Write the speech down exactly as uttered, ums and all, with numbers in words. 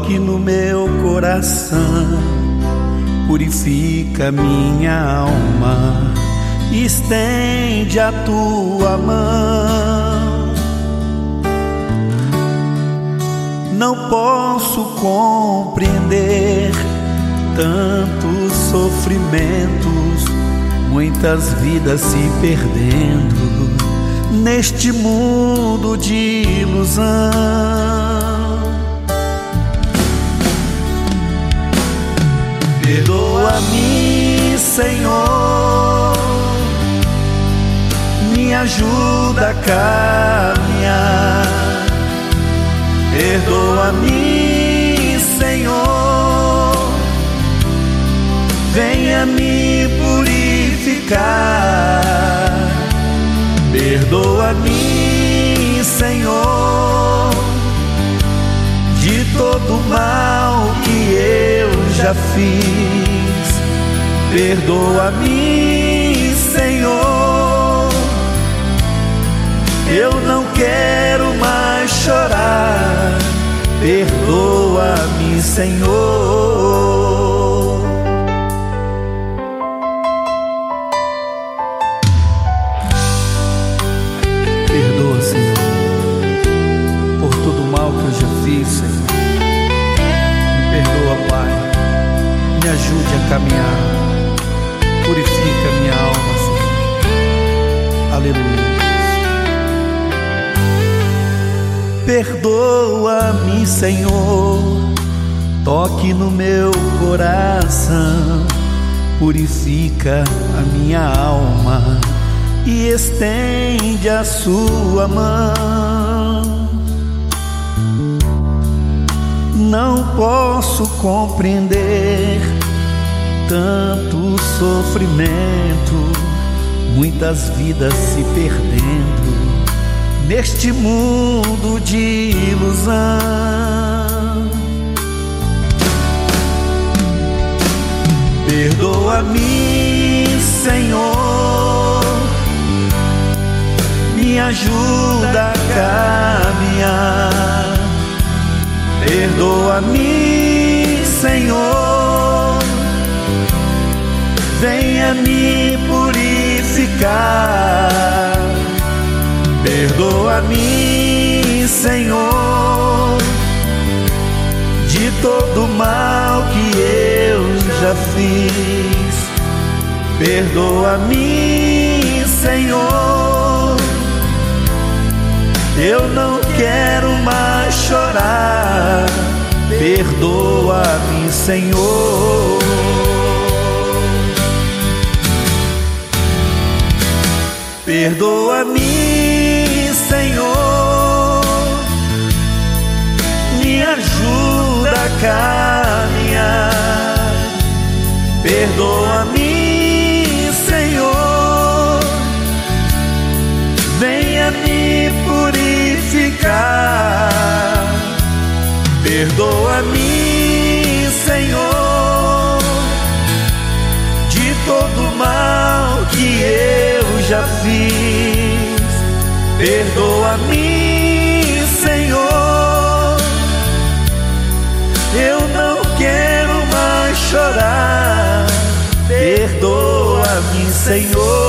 Toque no meu coração, purifica minha alma, estende a tua mão. Não posso compreender tantos sofrimentos, muitas vidas se perdendo neste mundo de ilusão. Perdoa-me, Senhor, me ajuda a caminhar. Perdoa-me, Senhor, venha me purificar. Perdoa-me, Senhor, de todo o mal que eu já fiz. Perdoa-me, Senhor, eu não quero mais chorar. Perdoa-me, Senhor. Perdoa, Senhor, por todo o mal que eu já fiz, Senhor. Me perdoa, Pai, me ajude a caminhar, purifica minha alma, Senhor. Aleluia. Perdoa-me, Senhor, toque no meu coração, purifica a minha alma e estende a sua mão. Não posso compreender tanto sofrimento, muitas vidas se perdendo neste mundo de ilusão. Perdoa-me, Senhor, me ajuda a caminhar. Perdoa-me, Senhor, venha me purificar. Perdoa-me, Senhor, de todo o mal que eu já fiz. Perdoa-me, Senhor, eu não quero mais chorar. Perdoa-me, Senhor. Perdoa-me, Senhor, me ajuda a caminhar. Perdoa-me, Senhor, venha me purificar. Perdoa-me, Senhor, de todo o mal que eu já fiz. Perdoa-me, Senhor, eu não quero mais chorar. Perdoa-me, Senhor.